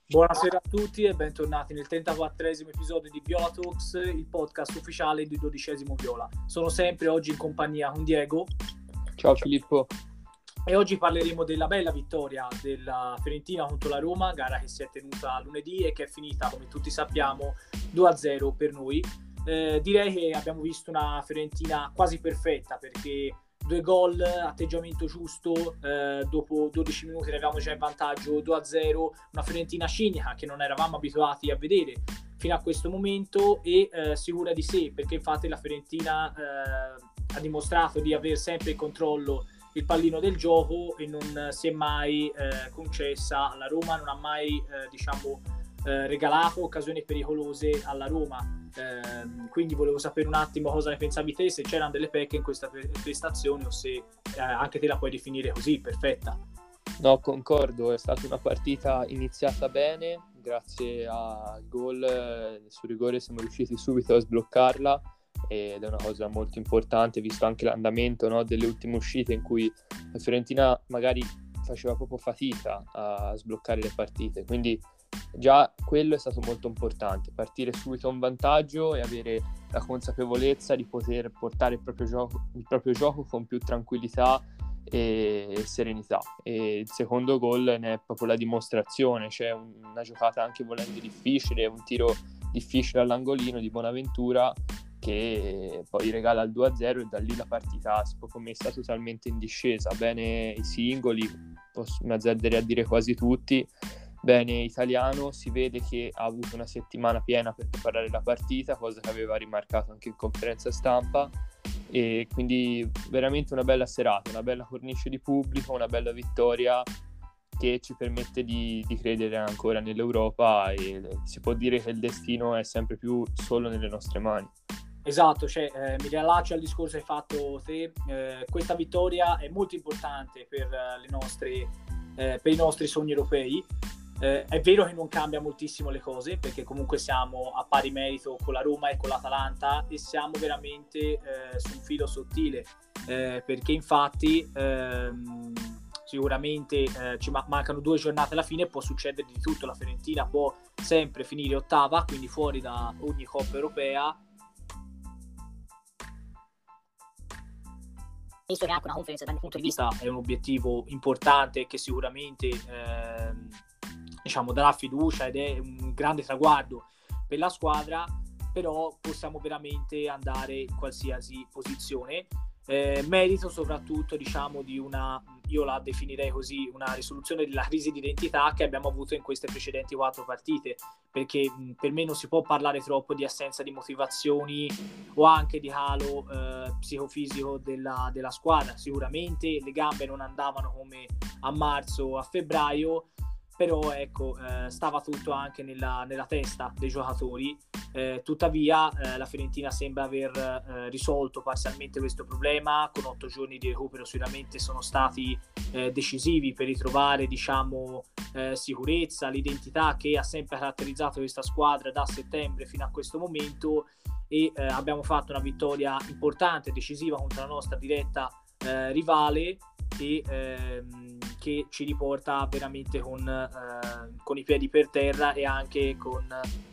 Buonasera a tutti e bentornati nel 34esimo episodio di Viola Talks, il podcast ufficiale di 12esimo Viola. Sono sempre oggi in compagnia con Diego. Ciao Filippo. E oggi parleremo della bella vittoria della Fiorentina contro la Roma, gara che si è tenuta lunedì e che è finita, come tutti sappiamo, 2-0 per noi. Direi che abbiamo visto una Fiorentina quasi perfetta, perché 2 gol, atteggiamento giusto, dopo 12 minuti eravamo già in vantaggio 2-0, una Fiorentina cinica che non eravamo abituati a vedere fino a questo momento e sicura di sé, perché infatti la Fiorentina ha dimostrato di avere sempre il controllo, il pallino del gioco, e non si è mai concessa alla Roma, non ha mai regalato occasioni pericolose alla Roma. Quindi volevo sapere un attimo cosa ne pensavi te, se c'erano delle pecche in questa prestazione o se anche te la puoi definire così, perfetta. No, concordo, è stata una partita iniziata bene, grazie al gol sul rigore siamo riusciti subito a sbloccarla ed è una cosa molto importante, visto anche l'andamento, no, delle ultime uscite in cui la Fiorentina magari faceva proprio fatica a sbloccare le partite, quindi già quello è stato molto importante, partire subito a un vantaggio e avere la consapevolezza di poter portare il proprio gioco con più tranquillità e serenità. E il secondo gol ne è proprio la dimostrazione, c'è una giocata anche volendo difficile, un tiro difficile all'angolino di Bonaventura che poi regala il 2-0 e da lì la partita si è proprio messa totalmente in discesa. Bene i singoli, mi azzarderei a dire quasi tutti. Bene Italiano, si vede che ha avuto una settimana piena per preparare la partita, cosa che aveva rimarcato anche in conferenza stampa, e quindi veramente una bella serata, una bella cornice di pubblico, una bella vittoria che ci permette di credere ancora nell'Europa, e si può dire che il destino è sempre più solo nelle nostre mani. Esatto, mi riallaccio al discorso che hai fatto te. Questa vittoria è molto importante per i nostri sogni europei. È vero che non cambia moltissimo le cose, perché comunque siamo a pari merito con la Roma e con l'Atalanta e siamo veramente su un filo sottile, perché infatti sicuramente ci mancano 2 giornate alla fine, può succedere di tutto, la Fiorentina può sempre finire ottava, quindi fuori da ogni Coppa europea. Visto che anche una conferenza dal punto di vista è un obiettivo importante che sicuramente darà fiducia ed è un grande traguardo per la squadra, però possiamo veramente andare in qualsiasi posizione. Merito soprattutto di io la definirei così, una risoluzione della crisi di identità che abbiamo avuto in queste precedenti 4 partite, perché per me non si può parlare troppo di assenza di motivazioni o anche di calo psicofisico della squadra. Sicuramente le gambe non andavano come a marzo o a febbraio, però ecco, stava tutto anche nella testa dei giocatori. Tuttavia la Fiorentina sembra aver risolto parzialmente questo problema, con 8 giorni di recupero sicuramente sono stati decisivi per ritrovare sicurezza, l'identità che ha sempre caratterizzato questa squadra da settembre fino a questo momento, e abbiamo fatto una vittoria importante, decisiva contro la nostra diretta rivale, e che ci riporta veramente con i piedi per terra e anche con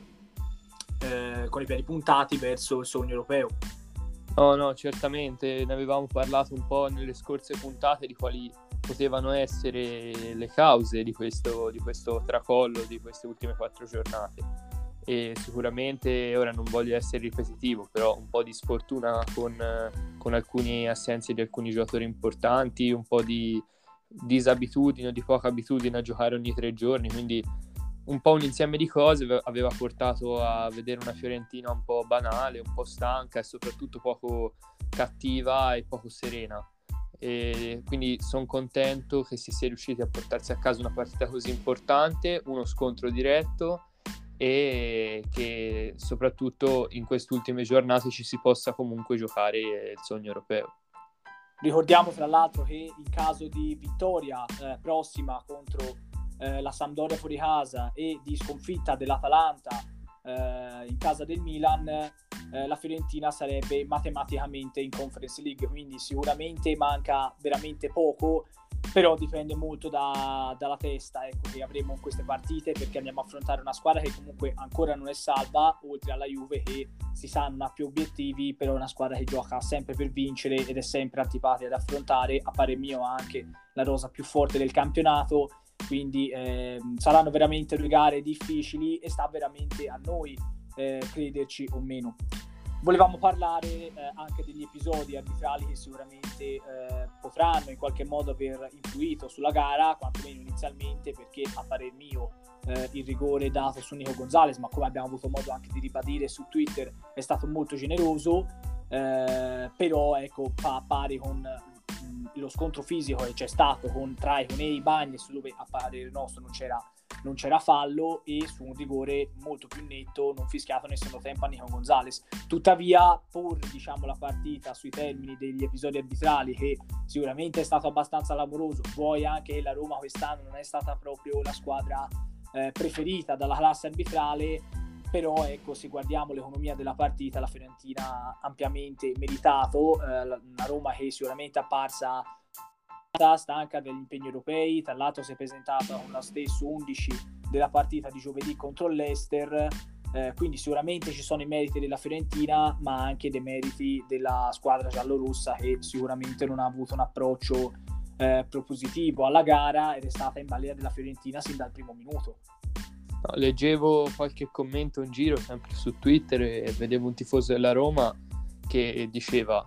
i piedi puntati verso il sogno europeo. No, certamente ne avevamo parlato un po' nelle scorse puntate di quali potevano essere le cause di questo tracollo di queste ultime 4 giornate, e sicuramente ora non voglio essere ripetitivo, però un po' di sfortuna con alcune assenze di alcuni giocatori importanti, un po' di disabitudine o di poca abitudine a giocare ogni 3 giorni, quindi un po' un insieme di cose aveva portato a vedere una Fiorentina un po' banale, un po' stanca e soprattutto poco cattiva e poco serena, e quindi sono contento che si sia riusciti a portarsi a casa una partita così importante, uno scontro diretto, e che soprattutto in queste ultime giornate ci si possa comunque giocare il sogno europeo. Ricordiamo tra l'altro che in caso di vittoria prossima contro la Sampdoria fuori casa e di sconfitta dell'Atalanta in casa del Milan, la Fiorentina sarebbe matematicamente in Conference League, quindi sicuramente manca veramente poco, però dipende molto dalla testa, ecco, che avremo in queste partite, perché andiamo a affrontare una squadra che comunque ancora non è salva, oltre alla Juve che si sa non ha più obiettivi, però è una squadra che gioca sempre per vincere ed è sempre antipatica da affrontare, a parer mio ha anche la rosa più forte del campionato, quindi saranno veramente 2 gare difficili e sta veramente a noi crederci o meno. Volevamo parlare anche degli episodi arbitrali che sicuramente potranno in qualche modo aver influito sulla gara, quantomeno inizialmente, perché a parer mio il rigore dato su Nico Gonzalez, ma come abbiamo avuto modo anche di ribadire su Twitter, è stato molto generoso, però ecco, fa pari con lo scontro fisico che c'è stato tra Ikoné e Ibañez, dove a parere nostro non c'era fallo, e su un rigore molto più netto non fischiato nel secondo tempo a Nico Gonzalez. Tuttavia, porre la partita sui termini degli episodi arbitrali, che sicuramente è stato abbastanza lamoroso, vuoi anche che la Roma quest'anno non è stata proprio la squadra preferita dalla classe arbitrale, però ecco, se guardiamo l'economia della partita, la Fiorentina ha ampiamente meritato, una Roma che sicuramente è apparsa stanca degli impegni europei, tra l'altro si è presentata con la stesso 11 della partita di giovedì contro l'Leicester, quindi sicuramente ci sono i meriti della Fiorentina, ma anche dei meriti della squadra giallorossa, che sicuramente non ha avuto un approccio propositivo alla gara ed è stata in balia della Fiorentina sin dal primo minuto. No, leggevo qualche commento in giro sempre su Twitter e vedevo un tifoso della Roma che diceva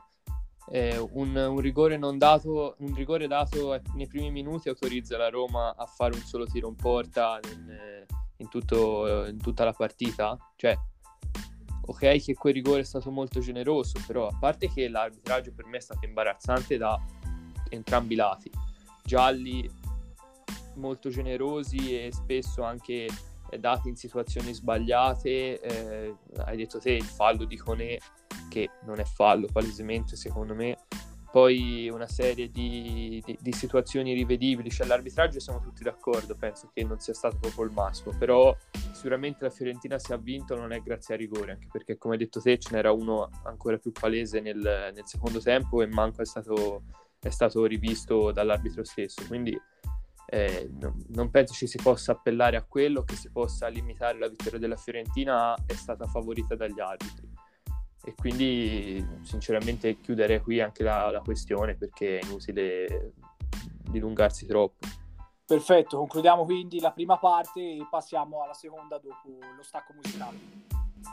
un rigore non dato, un rigore dato nei primi minuti autorizza la Roma a fare un solo tiro in porta in tutta la partita. Cioè, ok che quel rigore è stato molto generoso, però a parte che l'arbitraggio per me è stato imbarazzante da entrambi i lati, gialli molto generosi e spesso anche dati in situazioni sbagliate. Hai detto te il fallo di Koné, che non è fallo palesemente secondo me, poi una serie di situazioni rivedibili, cioè l'arbitraggio siamo tutti d'accordo, penso che non sia stato proprio il massimo, però sicuramente la Fiorentina se ha vinto non è grazie a rigore, anche perché come hai detto te ce n'era uno ancora più palese nel secondo tempo e manco è stato rivisto dall'arbitro stesso, quindi non penso ci si possa appellare a quello, che si possa limitare la vittoria della Fiorentina è stata favorita dagli arbitri, e quindi sinceramente chiuderei qui anche la questione, perché è inutile dilungarsi troppo. Perfetto, concludiamo quindi la prima parte e passiamo alla seconda dopo lo stacco musicale.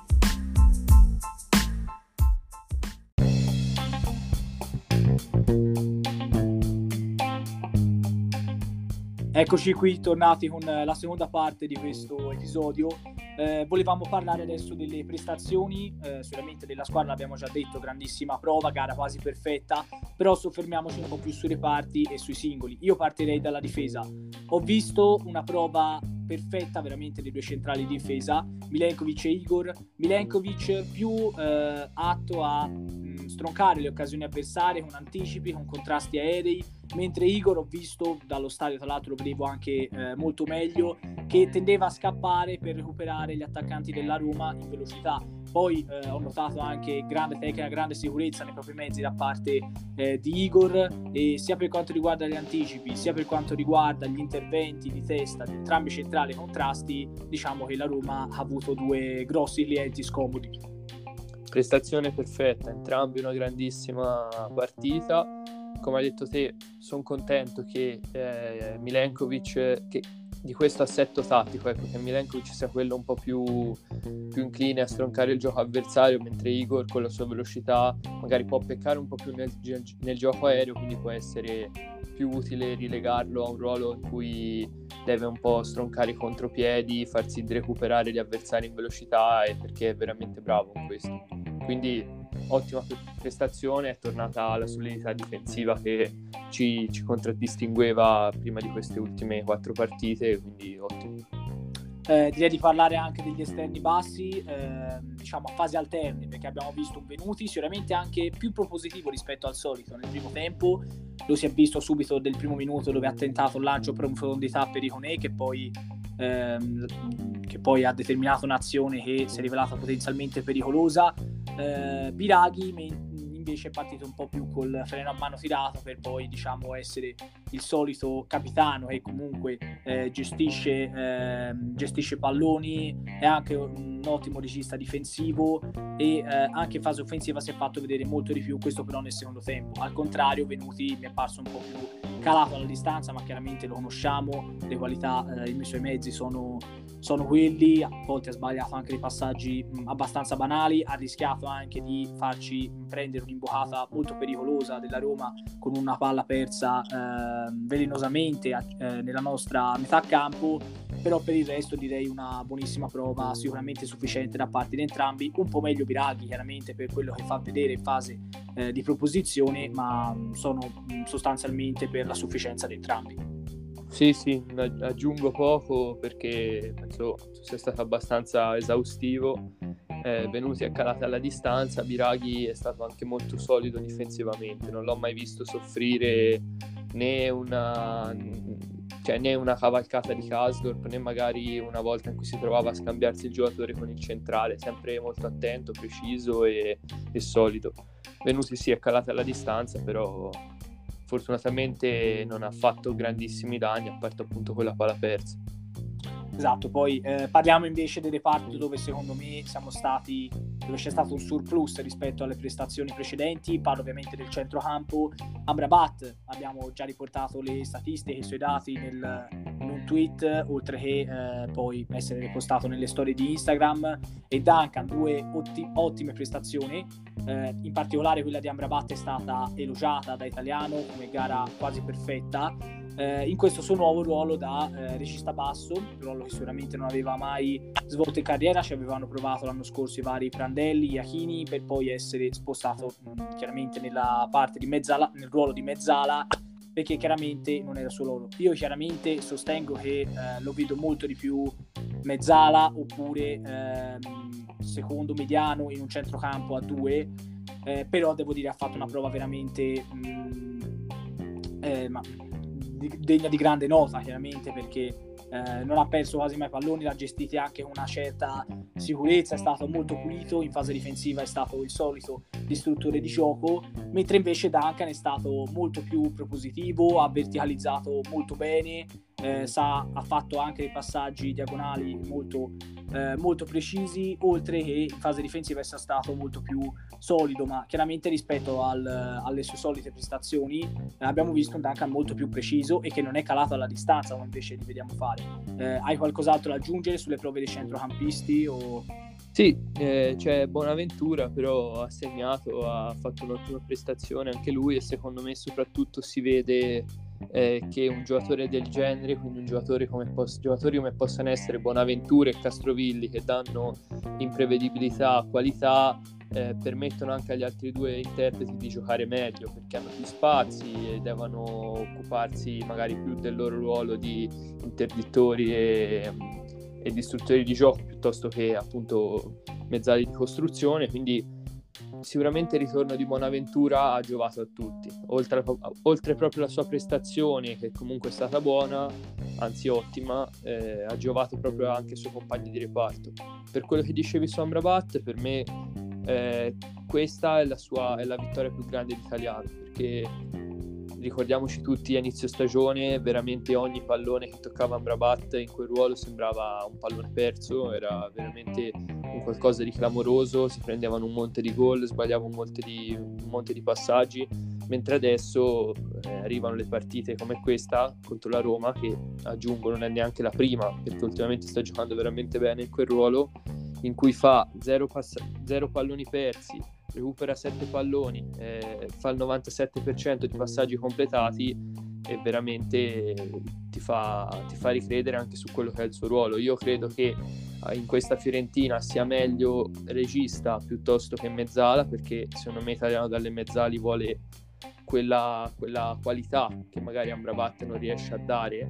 Eccoci qui, tornati con la seconda parte di questo episodio. Volevamo parlare adesso delle prestazioni, sicuramente della squadra l'abbiamo già detto, grandissima prova, gara quasi perfetta, però soffermiamoci un po' più sui reparti e sui singoli. Io partirei dalla difesa. Ho visto una prova perfetta veramente dei due centrali di difesa, Milenkovic e Igor. Milenkovic più atto a stroncare le occasioni avversarie con anticipi, con contrasti aerei, mentre Igor ho visto dallo stadio, tra l'altro lo vedevo anche molto meglio, che tendeva a scappare per recuperare gli attaccanti della Roma in velocità. Poi ho notato anche grande tecnica, grande sicurezza nei propri mezzi da parte di Igor, e sia per quanto riguarda gli anticipi sia per quanto riguarda gli interventi di testa di entrambi i centrali contrasti, diciamo che la Roma ha avuto due grossi clienti scomodi. Prestazione perfetta, entrambi una grandissima partita. Come hai detto te, sono contento che Milenkovic, che di questo assetto tattico, ecco, che Milenkovic sia quello un po' più incline a stroncare il gioco avversario, mentre Igor con la sua velocità magari può peccare un po' più nel gioco aereo, quindi può essere più utile rilegarlo a un ruolo in cui deve un po' stroncare i contropiedi, farsi recuperare gli avversari in velocità, e perché è veramente bravo in questo. Quindi ottima prestazione, è tornata la solidità difensiva che ci contraddistingueva prima di queste ultime 4 partite, quindi ottimo. Direi di parlare anche degli esterni bassi, diciamo a fasi alterne, perché abbiamo visto un Venuti sicuramente anche più propositivo rispetto al solito nel primo tempo. Lo si è visto subito del primo minuto, dove ha tentato un lancio per profondità per Ikoné, che poi ha determinato un'azione che si è rivelata potenzialmente pericolosa. Biraghi invece è partito un po' più col freno a mano tirato, per poi diciamo essere il solito capitano che comunque gestisce palloni, è anche un ottimo regista difensivo e anche in fase offensiva si è fatto vedere molto di più, questo però nel secondo tempo. Al contrario Venuti mi è parso un po' più calato alla distanza, ma chiaramente lo conosciamo, le qualità, i suoi mezzi sono quelli, a volte ha sbagliato anche dei passaggi abbastanza banali, ha rischiato anche di farci prendere un'imboccata molto pericolosa della Roma con una palla persa velenosamente nella nostra metà campo, però per il resto direi una buonissima prova, sicuramente sufficiente da parte di entrambi, un po' meglio Biraghi chiaramente per quello che fa vedere in fase di proposizione, ma sono sostanzialmente per la sufficienza di entrambi. Sì, aggiungo poco perché penso sia stato abbastanza esaustivo. Venuti a calata alla distanza, Biraghi è stato anche molto solido difensivamente, non l'ho mai visto soffrire né una cavalcata di Karsdorp, né magari una volta in cui si trovava a scambiarsi il giocatore con il centrale, sempre molto attento, preciso e solido. Venuti sì, è calata alla distanza, però fortunatamente non ha fatto grandissimi danni, a parte appunto quella palla persa. Esatto, poi parliamo invece del reparto dove secondo me dove c'è stato un surplus rispetto alle prestazioni precedenti. Parlo ovviamente del centrocampo. Amrabat, abbiamo già riportato le statistiche, i suoi dati in un tweet, oltre che poi essere ripostato nelle storie di Instagram, e Duncan, due ottime prestazioni, in particolare quella di Amrabat è stata elogiata da Italiano come gara quasi perfetta, in questo suo nuovo ruolo da regista basso, un ruolo che sicuramente non aveva mai svolto in carriera. Ci avevano provato l'anno scorso i vari Prandelli, Iachini, per poi essere spostato chiaramente nella parte di mezzala, nel ruolo di mezzala, perché chiaramente non era suo ruolo. Io chiaramente sostengo che lo vedo molto di più mezzala oppure secondo mediano in un centrocampo a due, però devo dire ha fatto una prova veramente degna di grande nota, chiaramente, perché non ha perso quasi mai palloni, l'ha gestiti anche con una certa sicurezza, è stato molto pulito, in fase difensiva è stato il solito distruttore di gioco, mentre invece Duncan è stato molto più propositivo, ha verticalizzato molto bene, ha fatto anche dei passaggi diagonali molto precisi, oltre che in fase difensiva essere stato molto più solido, ma chiaramente rispetto alle sue solite prestazioni abbiamo visto un Duncan molto più preciso e che non è calato alla distanza come invece li vediamo fare. Hai qualcos'altro da aggiungere sulle prove dei centrocampisti? Sì, c'è Bonaventura, però ha segnato, ha fatto un'ottima prestazione anche lui, e secondo me soprattutto si vede che un giocatore del genere, quindi giocatori come possano essere Bonaventura e Castrovilli, che danno imprevedibilità, qualità, permettono anche agli altri due interpreti di giocare meglio, perché hanno più spazi e devono occuparsi magari più del loro ruolo di interdittori e distruttori di gioco piuttosto che appunto mezzali di costruzione. Quindi sicuramente il ritorno di Bonaventura ha giovato a tutti, oltre proprio alla sua prestazione, che comunque è stata buona, anzi ottima, ha giovato proprio anche ai suoi compagni di reparto. Per quello che dicevi su Amrabat, per me questa è la vittoria più grande di Italiano, perché ricordiamoci tutti a inizio stagione veramente ogni pallone che toccava Amrabat in quel ruolo sembrava un pallone perso, era veramente un qualcosa di clamoroso, si prendevano un monte di gol, sbagliavano un monte di passaggi, mentre adesso arrivano le partite come questa contro la Roma, che aggiungo non è neanche la prima, perché ultimamente sta giocando veramente bene in quel ruolo, in cui fa 0 palloni persi, recupera 7 palloni, fa il 97% di passaggi completati, e veramente ti fa ricredere anche su quello che è il suo ruolo. Io credo che in questa Fiorentina sia meglio regista piuttosto che mezzala, perché secondo me Italiano dalle mezzali vuole quella qualità che magari Amrabat non riesce a dare,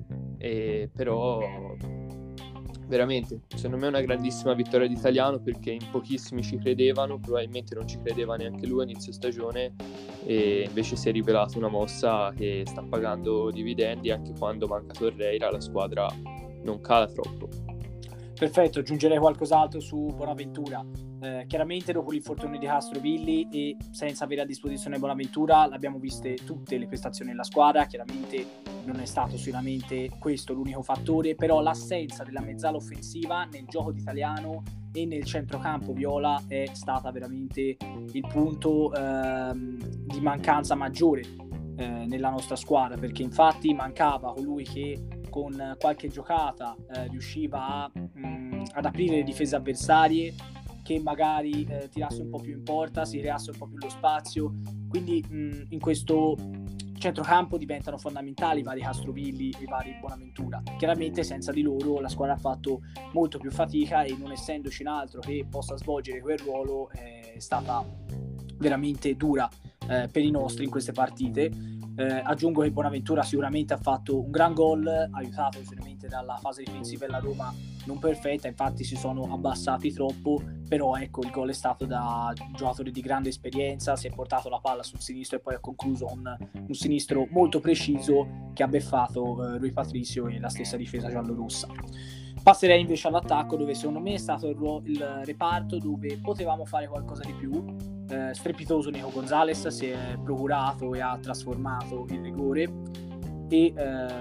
però veramente secondo me è una grandissima vittoria di Italiano, perché in pochissimi ci credevano, probabilmente non ci credeva neanche lui a inizio stagione, e invece si è rivelata una mossa che sta pagando dividendi. Anche quando manca Torreira la squadra non cala troppo. Perfetto, aggiungerei qualcos'altro su Bonaventura. Chiaramente dopo l'infortunio di Castrovilli e senza avere a disposizione Bonaventura l'abbiamo viste tutte le prestazioni della squadra. Chiaramente non è stato solamente questo l'unico fattore, però l'assenza della mezzala offensiva nel gioco d'Italiano e nel centrocampo viola è stata veramente il punto di mancanza maggiore nella nostra squadra, perché infatti mancava colui che con qualche giocata riusciva ad aprire le difese avversarie, che magari tirasse un po' più in porta, si creasse un po' più lo spazio. Quindi in questo centrocampo diventano fondamentali i vari Castrovilli e i vari Bonaventura. Chiaramente senza di loro la squadra ha fatto molto più fatica, e non essendoci un altro che possa svolgere quel ruolo è stata veramente dura per i nostri in queste partite. Aggiungo che Bonaventura sicuramente ha fatto un gran gol, aiutato sicuramente dalla fase difensiva della Roma non perfetta, infatti si sono abbassati troppo, però ecco, il gol è stato da giocatore di grande esperienza, si è portato la palla sul sinistro e poi ha concluso con un sinistro molto preciso che ha beffato Rui Patricio e la stessa difesa giallorossa. Passerei invece all'attacco, dove secondo me è stato il reparto dove potevamo fare qualcosa di più. Strepitoso Nico Gonzalez si è procurato e ha trasformato il rigore, e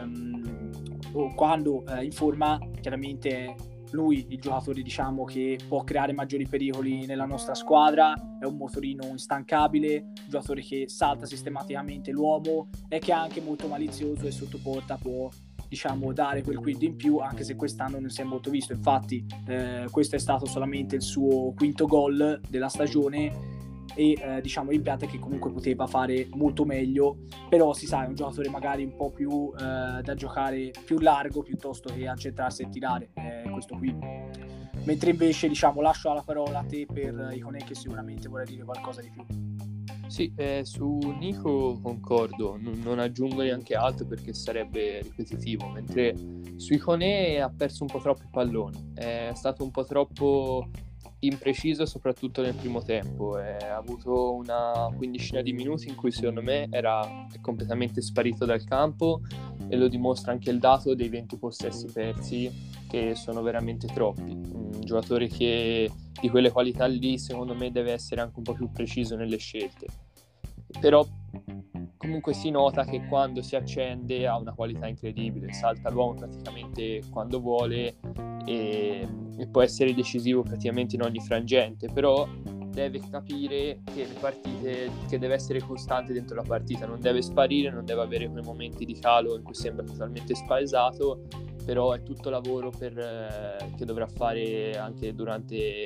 quando in forma chiaramente lui il giocatore, diciamo, che può creare maggiori pericoli nella nostra squadra. È un motorino instancabile, un giocatore che salta sistematicamente l'uomo e che è anche molto malizioso, e sotto porta può, diciamo, dare quel quid in più, anche se quest'anno non si è molto visto. Infatti questo è stato solamente il suo quinto gol della stagione, e diciamo l'impianto è che comunque poteva fare molto meglio, però si sa, è un giocatore magari un po' più da giocare più largo piuttosto che accentrarsi e tirare, questo qui. Mentre invece, diciamo, lascio la parola a te per Iconè, che sicuramente vuole dire qualcosa di più. Sì, su Nico concordo, non aggiungo neanche altro perché sarebbe ripetitivo, mentre su Iconè ha perso un po' troppi palloni, è stato un po' troppo impreciso soprattutto nel primo tempo, ha avuto una quindicina di minuti in cui secondo me è completamente sparito dal campo, e lo dimostra anche il dato dei 20 possessi persi, che sono veramente troppi. Un giocatore che di quelle qualità lì secondo me deve essere anche un po' più preciso nelle scelte, però comunque si nota che quando si accende ha una qualità incredibile, salta l'uomo praticamente quando vuole e può essere decisivo praticamente in ogni frangente, però deve capire che le partite, che deve essere costante dentro la partita, non deve sparire, non deve avere quei momenti di calo in cui sembra totalmente spaesato, però è tutto lavoro che dovrà fare anche durante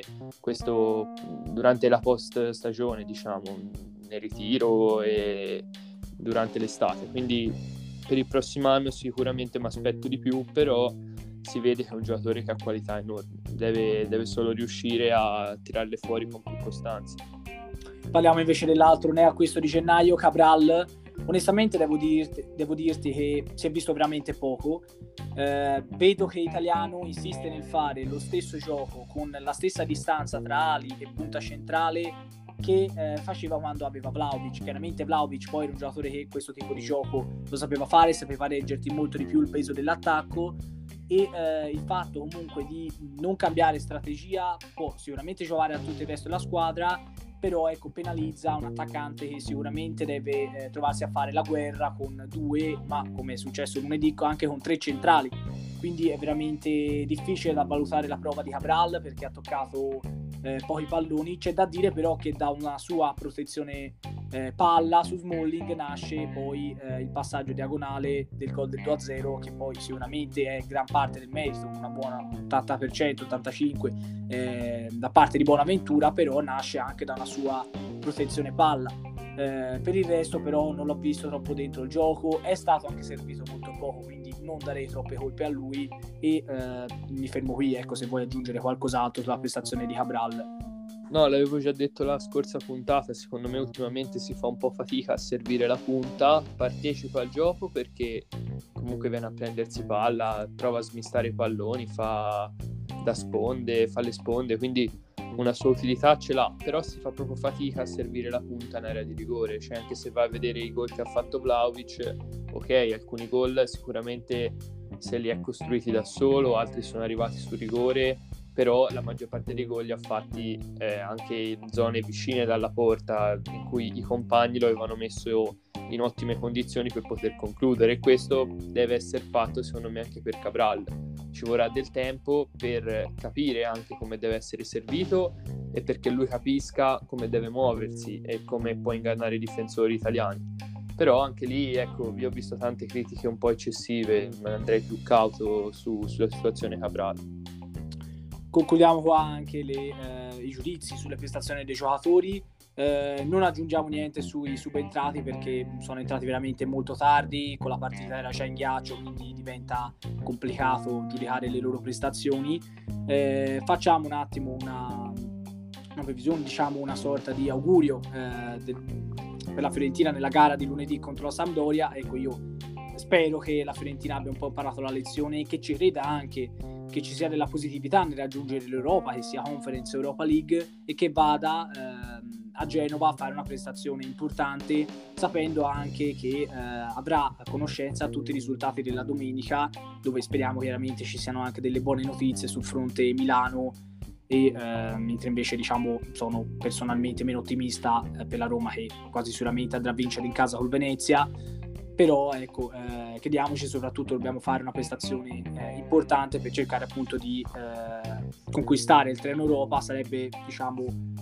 la post stagione, diciamo, nel ritiro e durante l'estate. Quindi per il prossimo anno sicuramente mi aspetto di più, però si vede che è un giocatore che ha qualità enormi, deve solo riuscire a tirarle fuori con più costanza. Parliamo invece dell'altro neoacquisto di gennaio, Cabral. Onestamente devo dirti che si è visto veramente poco. Vedo che Italiano insiste nel fare lo stesso gioco con la stessa distanza tra ali e punta centrale che faceva quando aveva Vlahovic. Chiaramente Vlahovic poi era un giocatore che questo tipo di gioco lo sapeva fare, sapeva reggerti molto di più il peso dell'attacco, e il fatto comunque di non cambiare strategia può sicuramente giocare a tutto il resto della squadra, però ecco, penalizza un attaccante che sicuramente deve trovarsi a fare la guerra con due, ma come è successo lunedì, anche con tre centrali. Quindi è veramente difficile da valutare la prova di Cabral, perché ha toccato pochi palloni. C'è da dire però che da una sua protezione palla su Smalling nasce poi il passaggio diagonale del gol del 2-0, che poi sicuramente è gran parte del merito, una buona 80%, 85% da parte di Bonaventura, però nasce anche da una sua protezione palla. Per il resto però non l'ho visto troppo dentro il gioco, è stato anche servito molto poco, quindi non darei troppe colpe a lui, e mi fermo qui. Ecco, se vuoi aggiungere qualcos'altro sulla prestazione di Cabral. No, l'avevo già detto la scorsa puntata, secondo me ultimamente si fa un po' fatica a servire la punta, partecipa al gioco perché comunque viene a prendersi palla, prova a smistare i palloni, fa da sponde, fa le sponde, quindi una sua utilità ce l'ha, però si fa proprio fatica a servire la punta in area di rigore. Cioè, anche se vai a vedere i gol che ha fatto Vlahovic, ok, alcuni gol sicuramente se li è costruiti da solo, altri sono arrivati sul rigore, però la maggior parte dei gol li ha fatti anche in zone vicine dalla porta, in cui i compagni lo avevano messo in ottime condizioni per poter concludere, e questo deve essere fatto secondo me anche per Cabral. Ci vorrà del tempo per capire anche come deve essere servito e perché lui capisca come deve muoversi e come può ingannare i difensori italiani. Però anche lì, ecco, io ho visto tante critiche un po' eccessive, ma andrei più cauto sulla situazione Cabral. Concludiamo qua anche i giudizi sulle prestazioni dei giocatori. Non aggiungiamo niente sui subentrati perché sono entrati veramente molto tardi, con la partita era già in ghiaccio, quindi diventa complicato giudicare le loro prestazioni. Facciamo un attimo una previsione, diciamo una sorta di augurio per la Fiorentina nella gara di lunedì contro la Sampdoria. Ecco, io spero che la Fiorentina abbia un po' imparato la lezione, che ci creda anche che ci sia della positività nel raggiungere l'Europa, che sia Conference Europa League, e che vada a Genova a fare una prestazione importante, sapendo anche che avrà a conoscenza tutti i risultati della domenica, dove speriamo chiaramente ci siano anche delle buone notizie sul fronte Milano, e mentre invece diciamo sono personalmente meno ottimista per la Roma, che quasi sicuramente andrà a vincere in casa col Venezia. Però ecco, crediamoci, soprattutto dobbiamo fare una prestazione importante per cercare appunto di conquistare il treno Europa. Sarebbe, diciamo,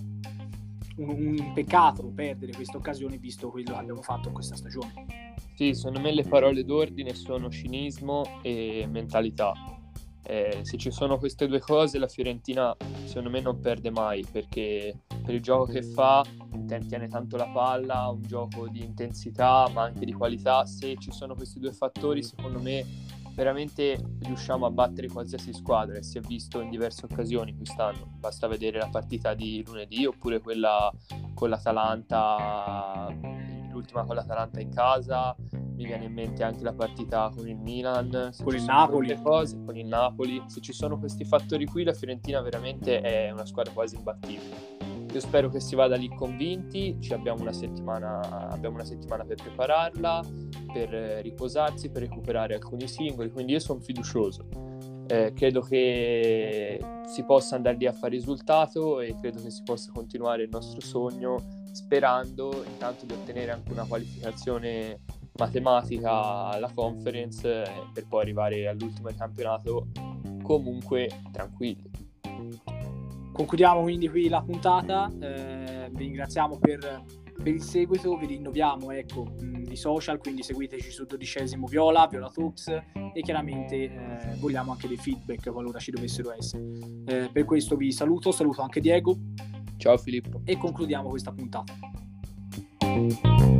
un peccato perdere questa occasione, visto quello che abbiamo fatto in questa stagione. Sì, secondo me le parole d'ordine sono cinismo e mentalità. Se ci sono queste due cose, la Fiorentina secondo me non perde mai, perché per il gioco che fa tiene tanto la palla, un gioco di intensità ma anche di qualità. Se ci sono questi due fattori, secondo me veramente riusciamo a battere qualsiasi squadra, e si è visto in diverse occasioni quest'anno. Basta vedere la partita di lunedì, oppure quella con l'Atalanta, l'ultima con l'Atalanta in casa. Mi viene in mente anche la partita con il Milan, con il Napoli. Con il Napoli. Se ci sono questi fattori qui, la Fiorentina veramente è una squadra quasi imbattibile. Io spero che si vada lì convinti. Abbiamo una settimana per prepararla, per riposarsi, per recuperare alcuni singoli, quindi io sono fiducioso. Credo che si possa andare lì a fare risultato, e credo che si possa continuare il nostro sogno, sperando intanto di ottenere anche una qualificazione matematica alla Conference, per poi arrivare all'ultimo del campionato comunque tranquilli. Concludiamo quindi qui la puntata. Vi ringraziamo per il seguito, vi rinnoviamo i social, quindi seguiteci su 12esimo Viola Talks, e chiaramente vogliamo anche dei feedback qualora ci dovessero essere. Per questo vi saluto anche Diego. Ciao Filippo. E concludiamo questa puntata.